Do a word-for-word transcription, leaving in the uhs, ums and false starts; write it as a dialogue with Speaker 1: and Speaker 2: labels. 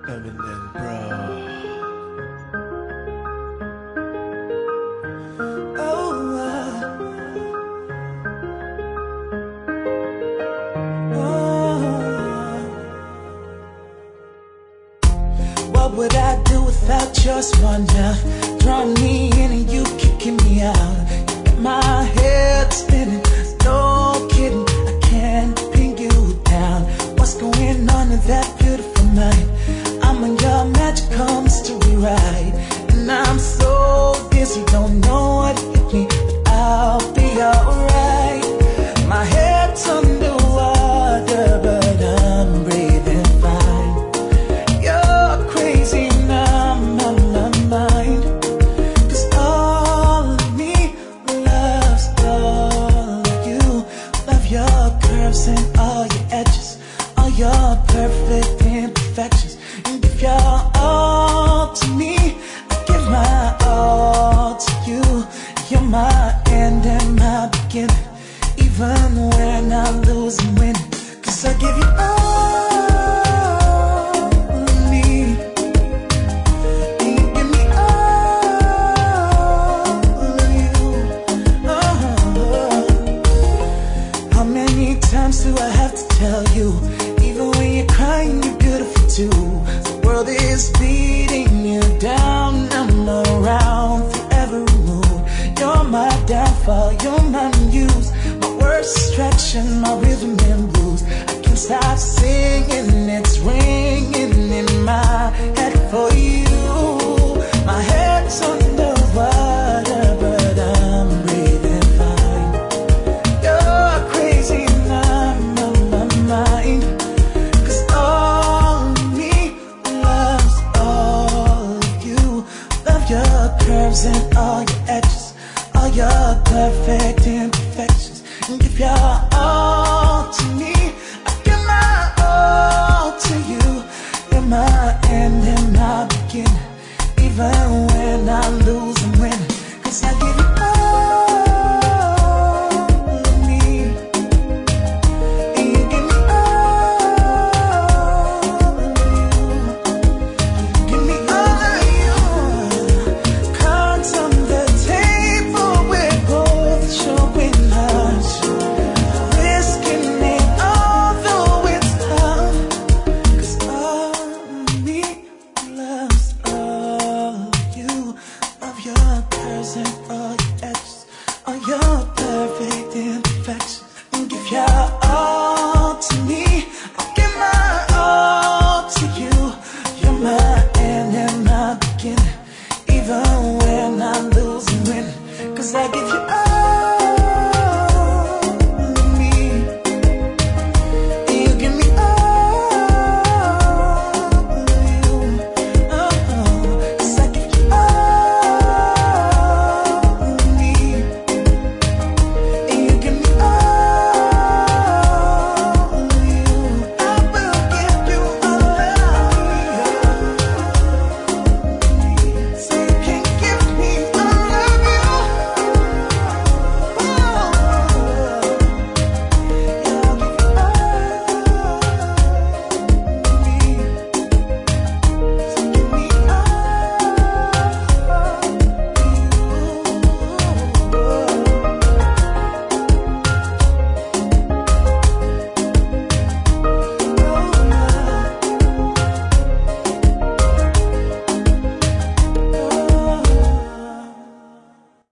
Speaker 1: Eminem, bro. Oh, uh, oh. What would I do without your smart mouth? Drawing me in and you kicking me out. You got my head spinning, no kidding. I can't pin you down. What's going on in that beautiful mind? I'm on your magical mystery ride, and I'm so dizzy, don't know what hit me, but I'll be alright. My head's underwater, but I'm breathing fine. You're crazy, now I'm on my mind, 'cause all of me loves all of you. Love your curves and all your edges, all your perfect imperfections. And if you're all to me, I give my all to you. You're my end and my beginning, even when I lose and win. 'Cause I give you all of me, and you give me all of you. Oh. How many times do I have to tell you? Even when you're crying, you're beautiful too. The world is beating you down, I'm around for every mood. You're my downfall, you're my muse, my worst distraction, my rhythm and blues. I can't stop singing.